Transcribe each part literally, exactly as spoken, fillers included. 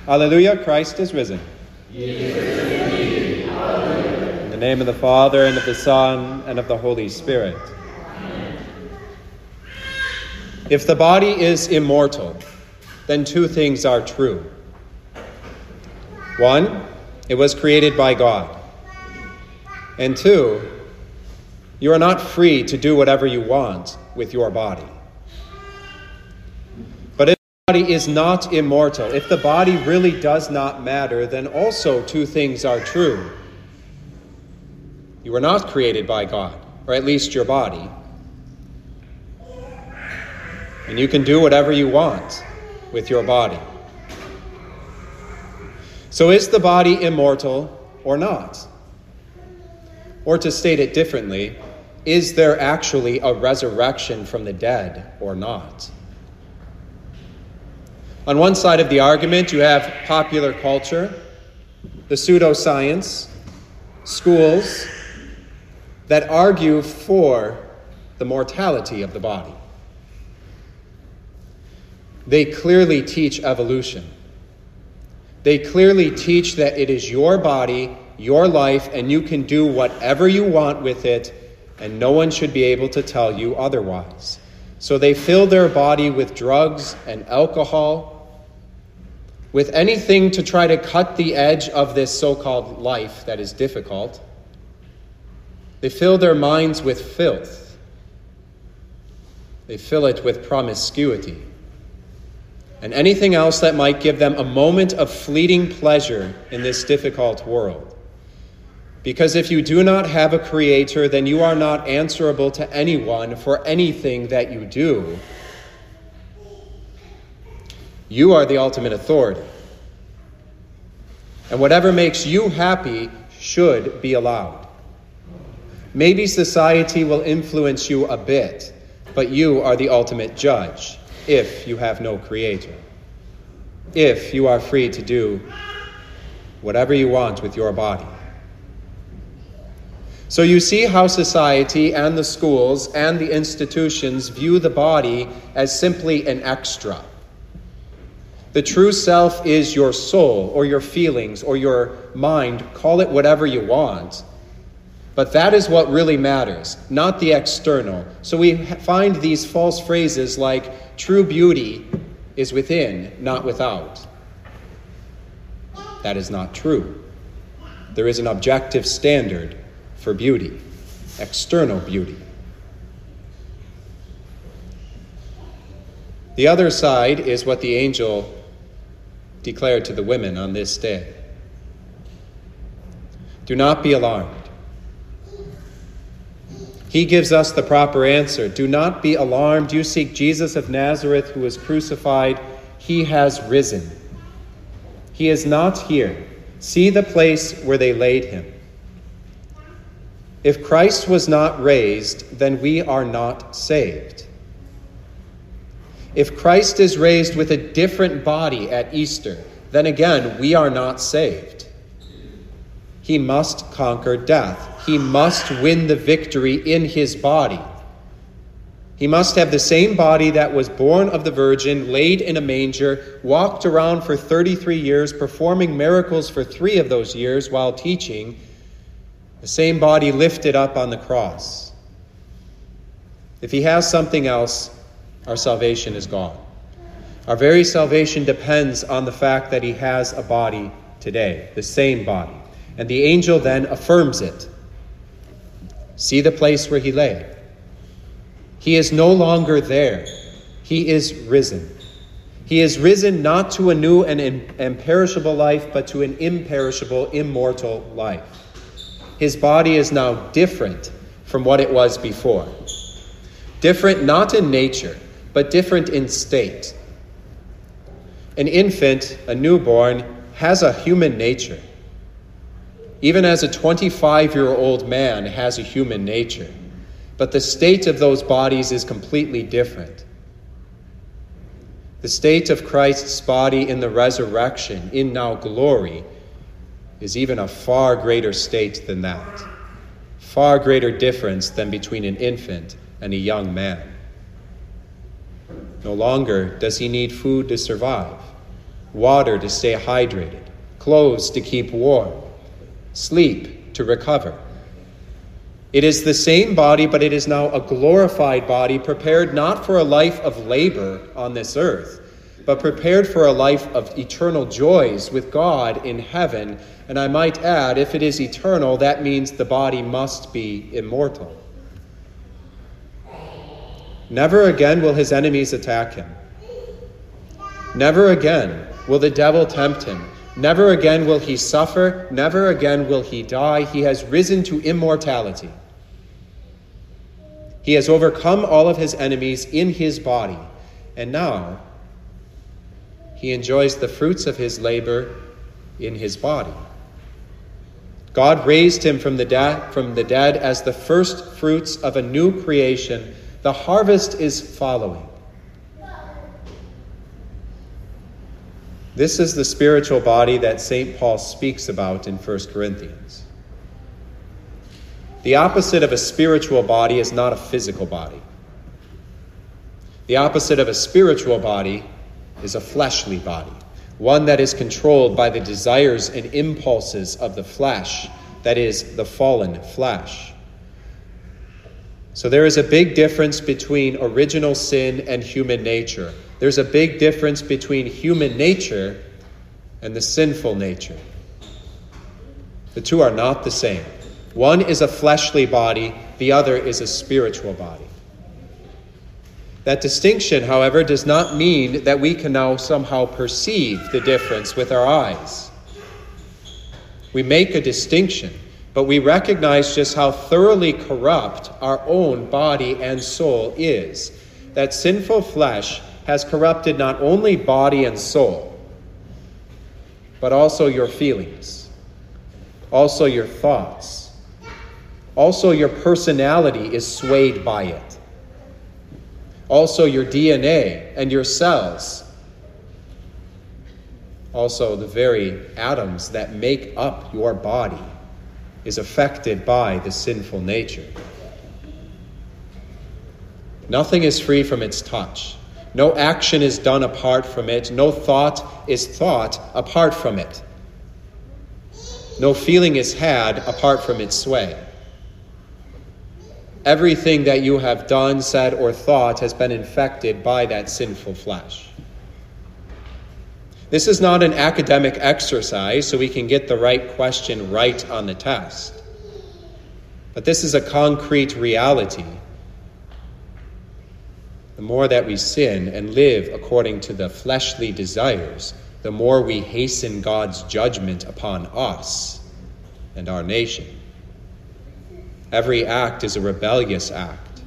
Alleluia, Christ is risen. He is risen indeed. Alleluia. In the name of the Father, and of the Son, and of the Holy Spirit. Amen. If the body is immortal, then two things are true. One, it was created by God. And two, you are not free to do whatever you want with your body. But if the body is not immortal, if the body really does not matter, then also two things are true. You were not created by God, or at least your body. And you can do whatever you want with your body. So is the body immortal or not? Or to state it differently, is there actually a resurrection from the dead or not? On one side of the argument, you have popular culture, the pseudoscience, schools that argue for the mortality of the body. They clearly teach evolution. They clearly teach that it is your body, your life, and you can do whatever you want with it, and no one should be able to tell you otherwise. So they fill their body with drugs and alcohol, with anything to try to cut the edge of this so-called life that is difficult. They fill their minds with filth. They fill it with promiscuity and anything else that might give them a moment of fleeting pleasure in this difficult world. Because if you do not have a creator, then you are not answerable to anyone for anything that you do. You are the ultimate authority. And whatever makes you happy should be allowed. Maybe society will influence you a bit, but you are the ultimate judge if you have no creator. If you are free to do whatever you want with your body. So you see how society and the schools and the institutions view the body as simply an extra. The true self is your soul or your feelings or your mind. Call it whatever you want. But that is what really matters, not the external. So we find these false phrases like true beauty is within, not without. That is not true. There is an objective standard for beauty, external beauty. The other side is what the angel declared to the women on this day. Do not be alarmed. He gives us the proper answer. Do not be alarmed. You seek Jesus of Nazareth who was crucified. He has risen. He is not here. See the place where they laid him. If Christ was not raised, then we are not saved. If Christ is raised with a different body at Easter, then again, we are not saved. He must conquer death. He must win the victory in his body. He must have the same body that was born of the Virgin, laid in a manger, walked around for thirty-three years, performing miracles for three of those years while teaching, the same body lifted up on the cross. If he has something else, our salvation is gone. Our very salvation depends on the fact that he has a body today, the same body. And the angel then affirms it. See the place where he lay. He is no longer there. He is risen. He is risen not to a new and imperishable life, but to an imperishable, immortal life. His body is now different from what it was before. Different not in nature, but different in state. An infant, a newborn, has a human nature. Even as a twenty-five-year-old man has a human nature. But the state of those bodies is completely different. The state of Christ's body in the resurrection, in now glory, is even a far greater state than that. Far greater difference than between an infant and a young man. No longer does he need food to survive. water to stay hydrated, clothes to keep warm, sleep to recover. It is the same body, but it is now a glorified body, prepared not for a life of labor on this earth, but prepared for a life of eternal joys with God in heaven. And I might add, if it is eternal, that means the body must be immortal. Never again will his enemies attack him. Never again will the devil tempt him. Never again will he suffer. Never again will he die. He has risen to immortality. He has overcome all of his enemies in his body. And now he enjoys the fruits of his labor in his body. God raised him from the, da- from the dead as the first fruits of a new creation. The harvest is following. This is the spiritual body that Saint Paul speaks about in First Corinthians. The opposite of a spiritual body is not a physical body. The opposite of a spiritual body is a fleshly body, one that is controlled by the desires and impulses of the flesh, that is, the fallen flesh. So there is a big difference between original sin and human nature. There's a big difference between human nature and the sinful nature. The two are not the same. One is a fleshly body, the other is a spiritual body. That distinction, however, does not mean that we can now somehow perceive the difference with our eyes. We make a distinction, but we recognize just how thoroughly corrupt our own body and soul is. That sinful flesh has corrupted not only body and soul, but also your feelings, also your thoughts. Also your personality is swayed by it. Also your D N A and your cells. Also the very atoms that make up your body is affected by the sinful nature. Nothing is free from its touch. No action is done apart from it. No thought is thought apart from it. No feeling is had apart from its sway. Everything that you have done, said, or thought has been infected by that sinful flesh. This is not an academic exercise so we can get the right question right on the test. But this is a concrete reality. The more that we sin and live according to the fleshly desires, the more we hasten God's judgment upon us and our nation. Every act is a rebellious act.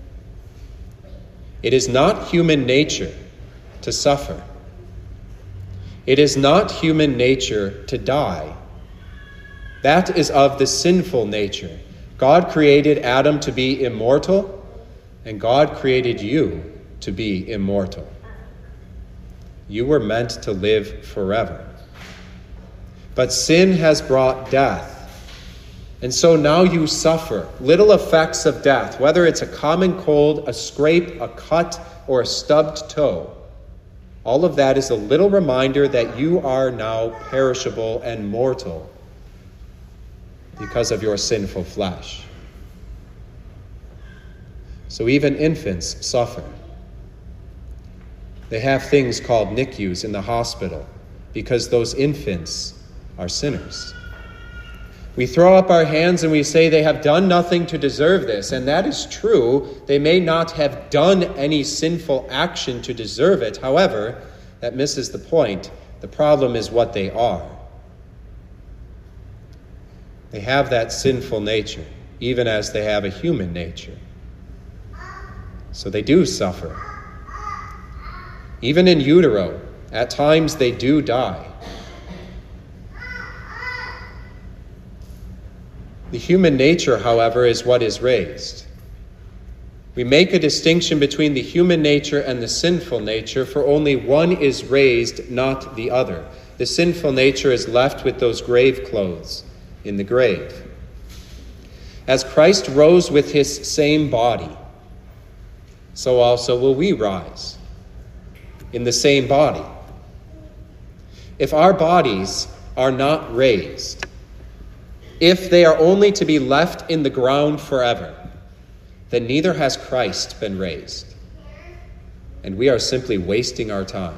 It is not human nature to suffer. It is not human nature to die. That is of the sinful nature. God created Adam to be immortal, and God created you to be immortal. You were meant to live forever. But sin has brought death. And so now you suffer little effects of death, whether it's a common cold, a scrape, a cut, or a stubbed toe. All of that is a little reminder that you are now perishable and mortal because of your sinful flesh. So even infants suffer. They have things called N I C Us in the hospital because those infants are sinners. We throw up our hands and we say they have done nothing to deserve this, and that is true. They may not have done any sinful action to deserve it. However, that misses the point. The problem is what they are. They have that sinful nature, even as they have a human nature. So they do suffer. Even in utero, at times they do die. The human nature, however, is what is raised. We make a distinction between the human nature and the sinful nature, for only one is raised, not the other. The sinful nature is left with those grave clothes in the grave. As Christ rose with his same body, so also will we rise in the same body. If our bodies are not raised, if they are only to be left in the ground forever, then neither has Christ been raised, and we are simply wasting our time.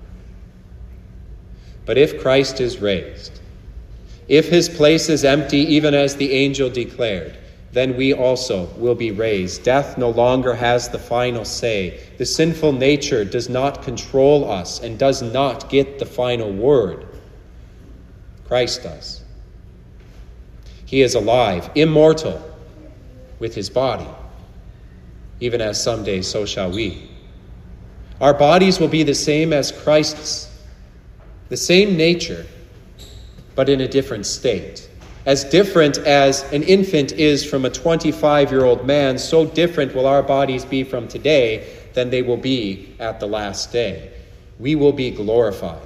But if Christ is raised, if his place is empty, even as the angel declared, then we also will be raised. Death no longer has the final say. The sinful nature does not control us and does not get the final word. Christ does. He is alive, immortal, with his body, even as someday so shall we. Our bodies will be the same as Christ's, the same nature, but in a different state. As different as an infant is from a twenty-five-year-old man, so different will our bodies be from today than they will be at the last day. We will be glorified,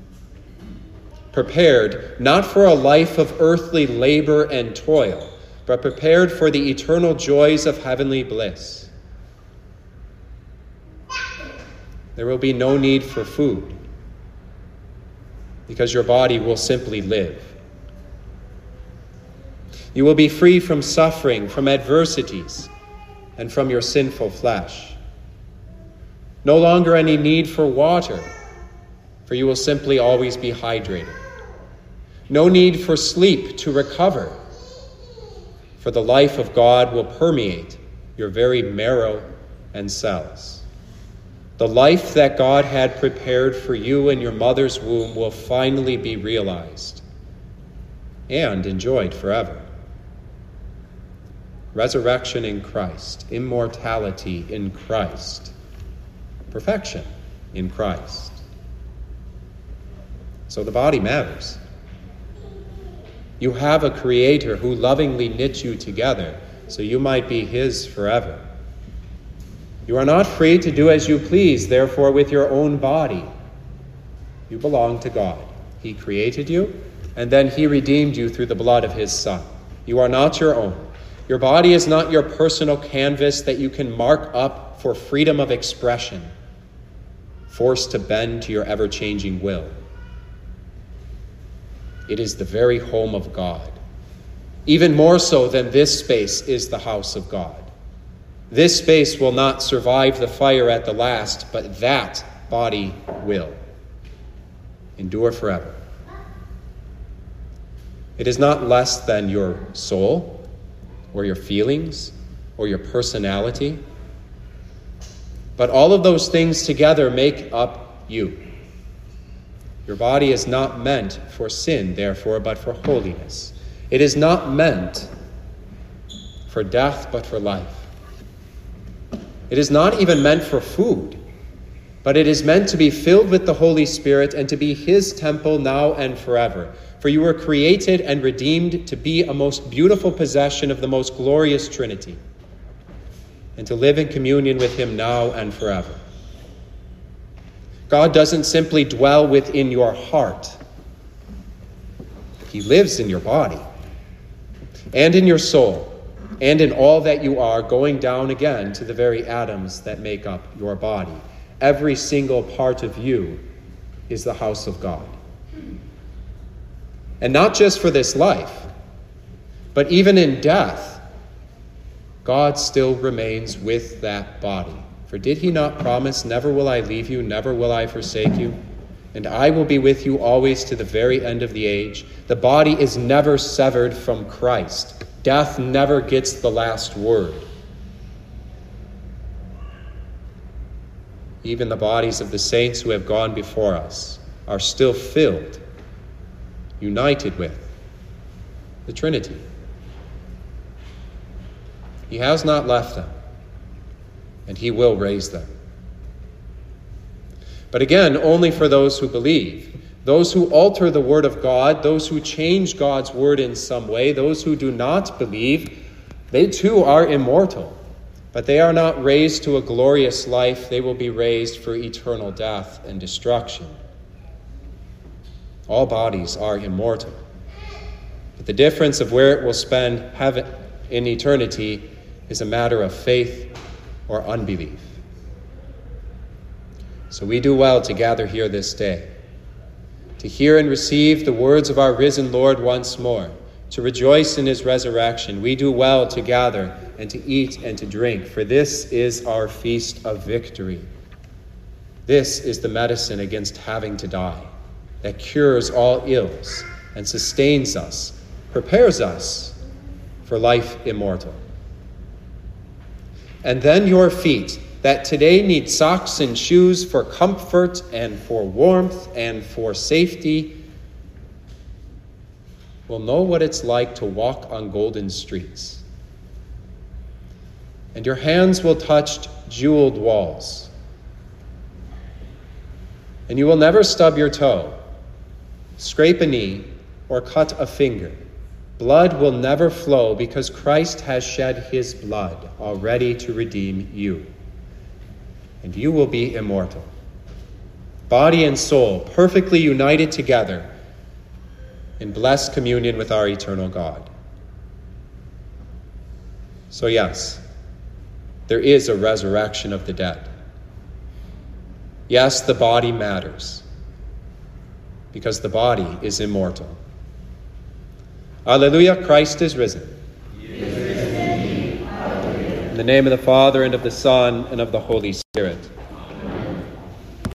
prepared not for a life of earthly labor and toil, but prepared for the eternal joys of heavenly bliss. There will be no need for food, because your body will simply live. You will be free from suffering, from adversities, and from your sinful flesh. No longer any need for water, for you will simply always be hydrated. No need for sleep to recover, for the life of God will permeate your very marrow and cells. The life that God had prepared for you in your mother's womb will finally be realized and enjoyed forever. Resurrection in Christ, immortality in Christ, perfection in Christ. So the body matters. You have a Creator who lovingly knit you together so you might be his forever. You are not free to do as you please, therefore, with your own body. You belong to God. He created you, and then he redeemed you through the blood of his Son. You are not your own. Your body is not your personal canvas that you can mark up for freedom of expression, forced to bend to your ever-changing will. It is the very home of God. Even more so than this space is the house of God. This space will not survive the fire at the last, but that body will endure forever. It is not less than your soul or your feelings or your personality, but all of those things together make up you. Your body is not meant for sin, therefore, but for holiness. It is not meant for death, but for life. It is not even meant for food, but it is meant to be filled with the Holy Spirit and to be his temple now and forever. For you were created and redeemed to be a most beautiful possession of the most glorious Trinity, and to live in communion with him now and forever. God doesn't simply dwell within your heart. He lives in your body and in your soul, and in all that you are, going down again to the very atoms that make up your body. Every single part of you is the house of God. And not just for this life, but even in death, God still remains with that body. For did he not promise, never will I leave you, never will I forsake you, and I will be with you always to the very end of the age? The body is never severed from Christ. Death never gets the last word. Even the bodies of the saints who have gone before us are still filled, united with the Trinity. He has not left them, and he will raise them. But again, only for those who believe. Those who alter the word of God, those who change God's word in some way, those who do not believe, they too are immortal. But they are not raised to a glorious life. They will be raised for eternal death and destruction. All bodies are immortal. But the difference of where it will spend heaven in eternity is a matter of faith or unbelief. So we do well to gather here this day, to hear and receive the words of our risen Lord once more, to rejoice in his resurrection, we do well to gather and to eat and to drink, for this is our feast of victory. This is the medicine against having to die, that cures all ills and sustains us, prepares us for life immortal. And then your feet, that today need socks and shoes for comfort and for warmth and for safety, will know what it's like to walk on golden streets. And your hands will touch jeweled walls. And you will never stub your toe, scrape a knee, or cut a finger. Blood will never flow because Christ has shed his blood already to redeem you. And you will be immortal, body and soul perfectly united together in blessed communion with our eternal God. So yes, there is a resurrection of the dead. Yes, the body matters, because the body is immortal. Alleluia, Christ is risen. He is risen indeed. Alleluia. In the name of the Father, and of the Son, and of the Holy Spirit.